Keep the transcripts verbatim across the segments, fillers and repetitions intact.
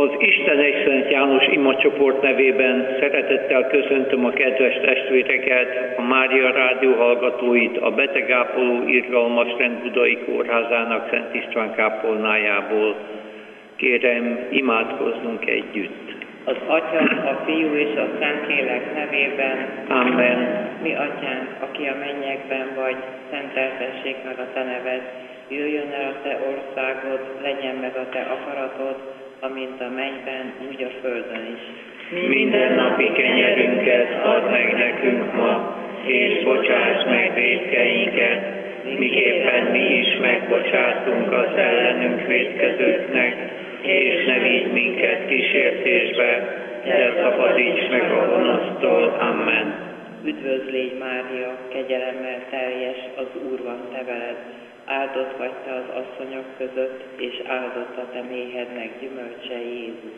Az Isten egy Szent János imacsoport nevében szeretettel köszöntöm a kedves testvéreket, a Mária Rádió hallgatóit, a Betegápoló Irgalmas Rend Budai Kórházának Szent István kápolnájából. Kérem, imádkozzunk együtt. Az Atya, a Fiú és a Szentlélek nevében. Amen. Mi Atyánk, aki a mennyekben vagy, szenteltessék meg a Te neved. Jöjjön el a Te országod, legyen meg a Te akaratod, amint a mennyben, úgy a földön is. Minden napi kenyerünket add meg nekünk ma, és bocsáss meg vétkeinket, miképpen mi is megbocsátunk az ellenünk vétkezőknek, és ne vigy minket kísértésbe, de szabadíts meg a gonosztól. Amen. Üdvözl légy, Mária, kegyelemmel teljes, az Úr van te veled. Áldott vagy te az asszonyok között, és áldott a te méhednek gyümölcse, Jézus.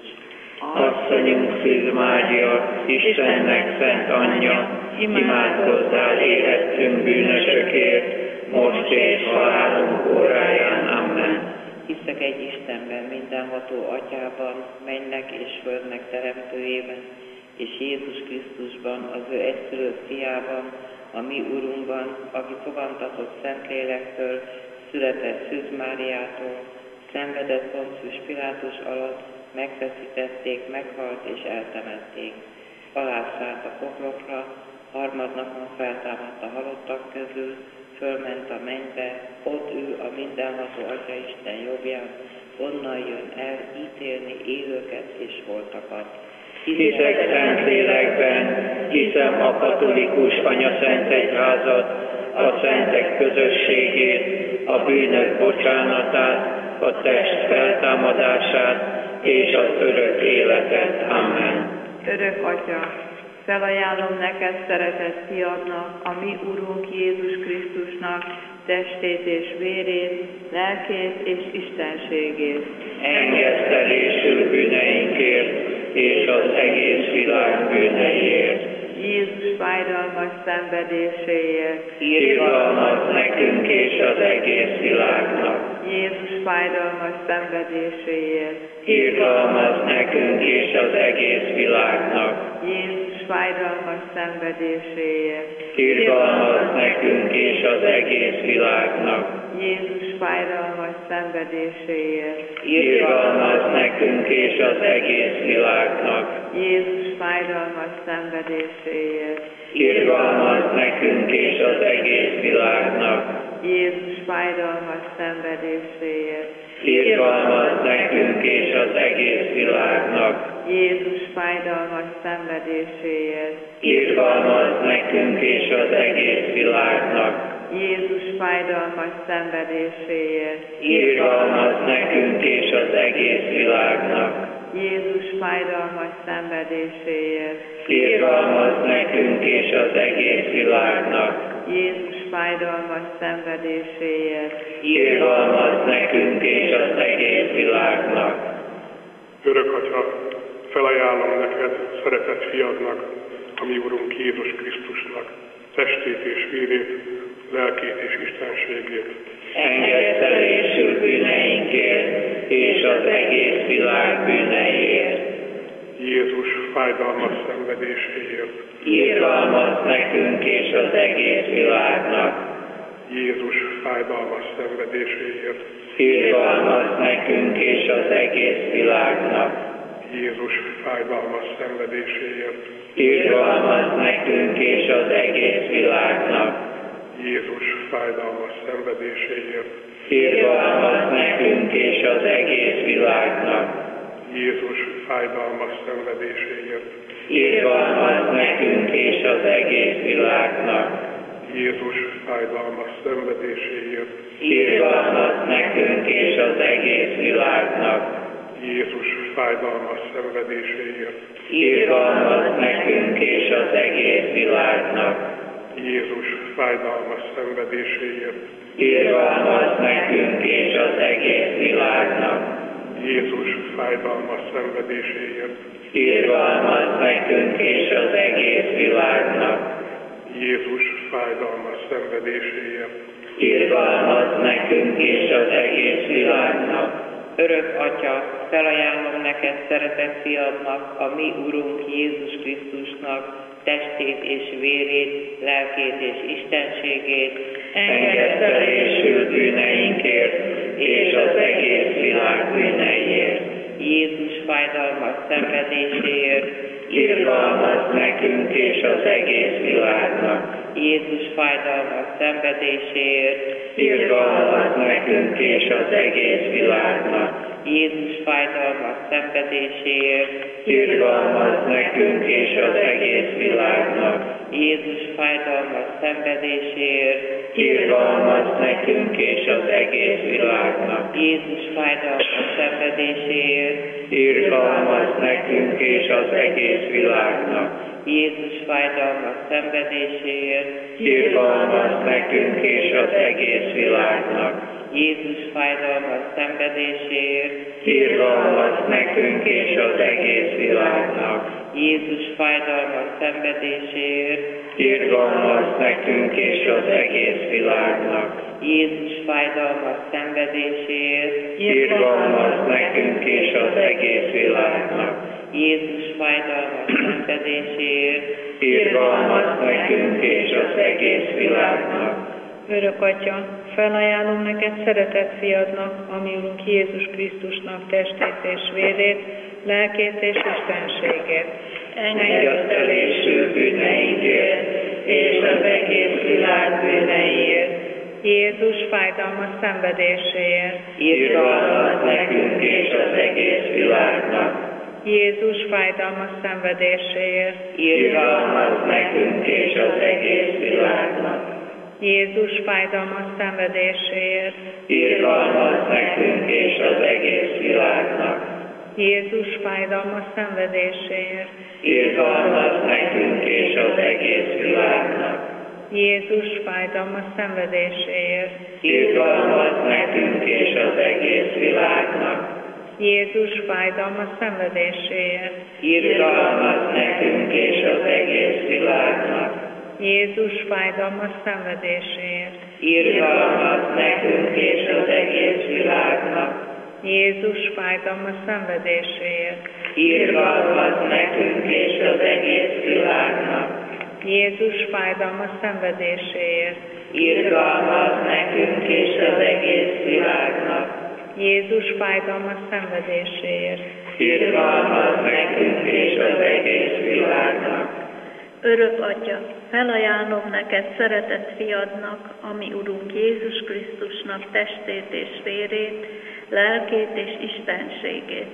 Asszonyunk Szűz Mária, Istennek szent anyja, imádkozzál érettünk bűnösökért, most és halálunk óráján. Amen. Hiszek egy Istenben, mindenható Atyában, mennek és földnek teremtőjében, és Jézus Krisztusban, az ő egyszülött fiában, a mi Urunkban, aki fogantatott Szentlélektől, született Szűz Máriától, szenvedett Poncius Pilátus alatt, megfeszítették, meghalt és eltemették. Alászállt a poklokra, harmadnapon feltámadt a halottak közül, fölment a mennybe, ott ül a mindenható Atya Isten jobbján, onnan jön el ítélni élőket és holtakat. Hiszek Szentlélekben, hiszem a katolikus anyaszentegyházat, a szentek közösségét, a bűnök bocsánatát, a test feltámadását és az örök életet. Amen. Örök Atya, felajánlom neked szeretett fiadnak, a mi Urunk Jézus Krisztusnak testét és vérét, lelkét és istenségét. Engesztelésül bűneinkért és az egész világ bűneiért. Jézus fájdalmas szenvedéséért. Irgalmaz nekünk és az egész világnak. Jézus fájdalmas szenvedéséért. Irgalmaz nekünk és az egész világnak. Jézus fájdalmas szenvedéséért. Irgalmaz nekünk és az egész világnak. Jézus fájdalmas szenvedéséért. Irgalmaz nekünk és az egész világnak. Jézus fájdalmas szenvedéséért. Irgalmaz nekünk és az egész világnak. Jézus fájdalmas szenvedéséért. Irgalmaz nekünk és az egész világnak. Jézus fájdalmas szenvedéséért. Irgalmaz nekünk és az egész világnak. Jézus fájdalmas szenvedéséért. Irgalmaz nekünk és az egész világnak. Jézus fájdalmas szenvedéséért. Irgalmaz nekünk és az egész világnak. Jézus fájdalmas szenvedéséért. Irgalmaz nekünk és az egész világnak. Örök Atya, felajánlom neked szeretett fiadnak, a mi Urunk Jézus Krisztusnak, testét és vérét, lelkét és istenségét. Engesztelésül bűneinkért és az egész világ bűneiért. Jézus fájdalmas szenvedéséért. Irgalmaz nekünk és az egész világnak. Jézus fájdalmas szenvedéséért. Irgalmaz nekünk és az egész világnak. Jézus fájdalmas szenvedéséért. Irgalmaz nekünk és az egész világnak. Jézus fájdalmas szenvedéséért. Irgalmaz nekünk és az egész világnak. Jézus fájdalmas szenvedéséért. Irgalmaz nekünk és az egész világnak. Jézus fájdalmas szenvedéséért. Irgalmaz nekünk és az egész világnak. Jézus fájdalmas szenvedéséért. Irgalmaz nekünk és az egész világnak. Jézus fájdalmas szenvedéséért. Irgalmaz nekünk és az egész világnak. Jézus fájdalmas szenvedéséért. Irgalmaz nekünk és az egész világnak. Jézus fájdalmas szenvedéséért. Irgalmaz nekünk és az egész világnak. Örök Atya, felajánlom neked szeretett fiadnak, a mi Urunk Jézus Krisztusnak, testét és vérét, lelkét és istenségét, engedtelésül bűneinkért, és az egész világ bűneiért. Jézus fájdalmas szenvedéséért, irgalmaz nekünk és az egész világnak. Jézus fájdalmas szenvedéséért, irgalmaz nekünk és az egész világnak. Jézus fájdalmas szenvedéséért, irgalmaz nekünk és az egész világnak. Jézus fájdalmas szenvedéséért, irgalmaz nekünk és az egész világnak. Jézus fájdalmas szenvedéséért, irgalmaz nekünk és az egész világnak. Jézus fájdalmas szenvedéséért, irgalmaz nekünk és az egész világnak. Jézus fájdalmas szenvedéséért, irgalmaz nekünk és az egész világnak. Jézus fájdalmas szenvedéséért, irgalmaz nekünk és az egész világnak. Jézus fájdalmas szenvedéséért, irgalmaz nekünk és az egész világnak. Jézus fájdalmas szenvedéséért, irgalmaz nekünk és az egész világnak. Örök Atya, felajánlom neked szeretett fiadnak, a mi Urunk Jézus Krisztusnak testét és vérét, lelkét és istenségét. Engedtelésül bűneinkért, és az egész világ bűneiért. Jézus fájdalmas szenvedéséért, irgalmaz nekünk és az egész világnak. Jézus fájdalmas szenvedéséért, irgalmaz nekünk és az egész világnak. Jézus fájdalmas szenvedéséért, irgalmaz nekünk és az egész világnak. Jézus fájdalmas szenvedéséért, irgalmaz nekünk és az egész világnak. Jézus fájdalmas szenvedéséért, irgalmaz nekünk és az egész világnak. Jézus fájdalmas szenvedéséért, irgalmaz nekünk és az egész világnak. Jézus fájdalmas szenvedéséért, irgalmaz nekünk és az egész világnak. Jézus fájdalmas szenvedéséért, irgalmaz nekünk és az egész világnak. Jézus fájdalmas szenvedéséért, irgalmaz nekünk és az egész világnak. Jézus fájdalmas szenvedéséért, irgalmaz nekünk és az egész világnak. Örök Atya, felajánlom neked szeretett fiadnak, a mi Urunk Jézus Krisztusnak testét és vérét, lelkét és istenségét.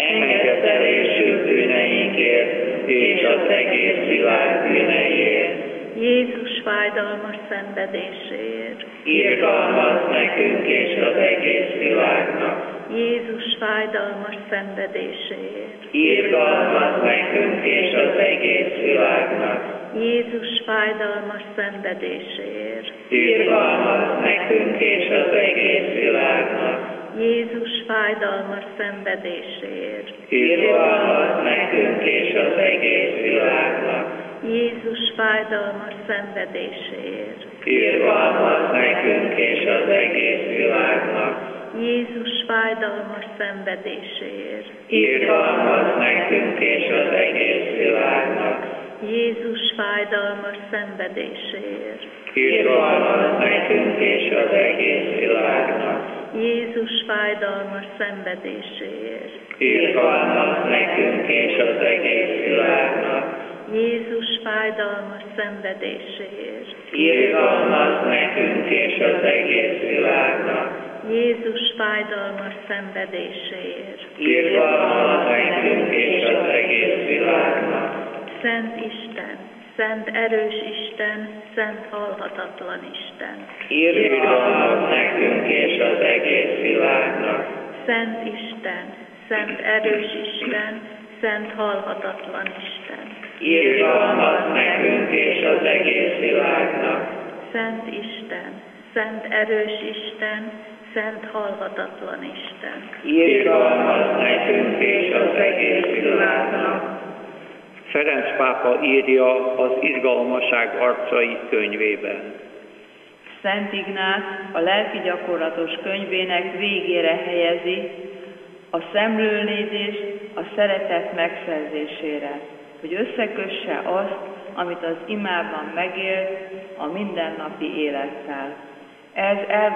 Engedtelésül bűneinkért, és az egész világ bűneiért. Jézus fájdalmas szenvedéséért, irgalmaz nekünk és az egész világnak. Jézus fájdalmas szenvedéséért, irgalmaz nekünk és az egész világnak. Jézus fájdalmas szenvedéséért, irgalmaz nekünk és az egész világnak. Jézus fájdalmas szenvedéséért, irgalmaz nekünk és az egész világnak. Jézus fájdalmas szenvedéséért, irgalmaz nekünk és az egész világnak. Jézus fájdalmas szenvedéséért, irgalmaz nekünk és az egész világnak. Jézus fájdalmas szenvedéséért, irgalmaz nekünk és az egész világnak. Jézus fájdalmas szenvedéséért, irgalmaz nekünk és az egész világnak. Jézus fájdalmas szenvedéséért, irgalmaz nekünk és az egész világnak. Jézus fájdalmas szenvedéséért, irgalmaz nekünk és az egész világnak. Szent Isten, szent erős Isten, szent halhatatlan Isten, irgalmaz nekünk és az egész világnak. Szent Isten, szent erős Isten, szent halhatatlan Isten, irgalmaz nekünk és az egész világnak. Szent Isten, szent erős Isten, szent halhatatlan Isten, irgalmaz nekünk és az egész világnak. Ferenc pápa írja az Izgalmaság arcai könyvében. Szent Ignác a lelki gyakorlatos könyvének végére helyezi, a szemlélődés a szeretet megszerzésére, hogy összekösse azt, amit az imában megélt, a mindennapi élettel. Ez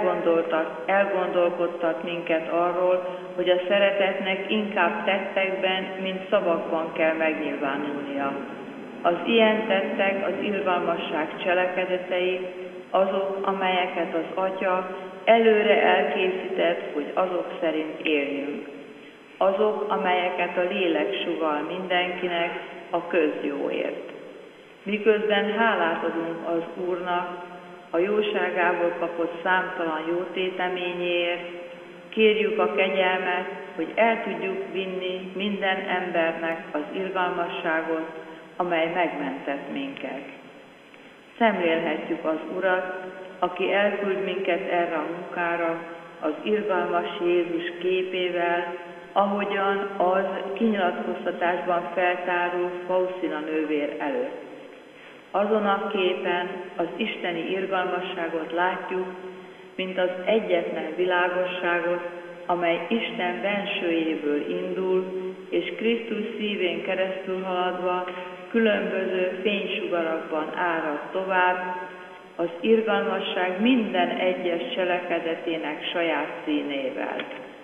elgondolkodtat minket arról, hogy a szeretetnek inkább tettekben, mint szavakban kell megnyilvánulnia. Az ilyen tettek, az irgalmasság cselekedetei, azok, amelyeket az Atya előre elkészített, hogy azok szerint éljünk. Azok, amelyeket a lélek sugall mindenkinek a közjóért. Miközben hálát adunk az Úrnak, a jóságából kapott számtalan jótéteményéért, kérjük a kegyelmet, hogy el tudjuk vinni minden embernek az irgalmasságot, amely megmentett minket. Szemlélhetjük az Urat, aki elküld minket erre a munkára, az irgalmas Jézus képével, ahogyan az kinyilatkoztatásban feltárul Faustina nővér előtt. Azon a képen az isteni irgalmasságot látjuk, mint az egyetlen világosságot, amely Isten bensőjéből indul, és Krisztus szívén keresztül haladva különböző fénysugarakban árad tovább, az irgalmasság minden egyes cselekedetének saját színével.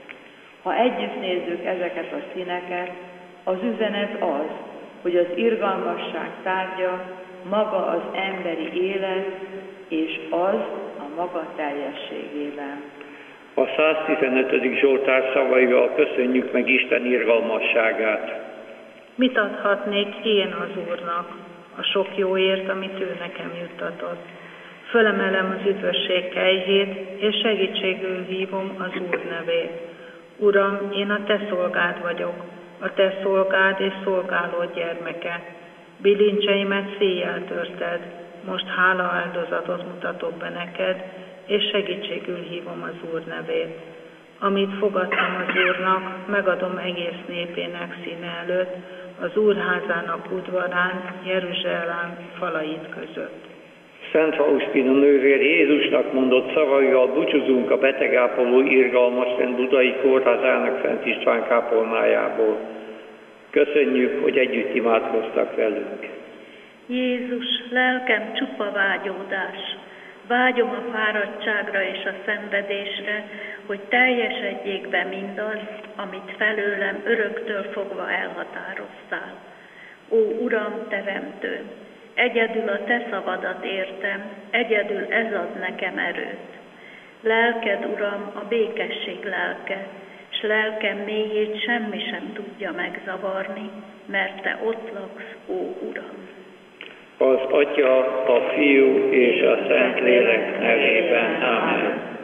Ha együtt nézzük ezeket a színeket, az üzenet az, hogy az irgalmasság tárgya maga az emberi élet, és az a maga teljességében. A száztizenötödik Zsoltár szavaival köszönjük meg Isten irgalmasságát. Mit adhatnék én az Úrnak, a sok jóért, amit ő nekem juttatott? Fölemelem az üdvösség kejhét, és segítségül hívom az Úr nevét. Uram, én a te szolgád vagyok, a te szolgád és szolgálód gyermeke. Bilincseimet széjjel törted, most hála áldozatot mutatok be neked, és segítségül hívom az Úr nevét. Amit fogadtam az Úrnak, megadom egész népének színe előtt, az Úrházának udvarán, Jeruzsálem falait között. Szent Faustina nővér Jézusnak mondott szavaival búcsúzunk a betegápoló irgalmas Szent Budai Kórházának Szent István kápolnájából. Köszönjük, hogy együtt imádkoztak velünk. Jézus, lelkem csupa vágyódás. Vágyom a fáradtságra és a szenvedésre, hogy teljesedjék be mindaz, amit felőlem öröktől fogva elhatároztál. Ó, Uram, Teremtőm, egyedül a te szavadat értem, egyedül ez ad nekem erőt. Lelked, Uram, a békesség lelke, s lelkem mélyét semmi sem tudja megzavarni, mert te ott laksz, ó Uram. Az Atya, a Fiú és a Szentlélek nevében. Amen.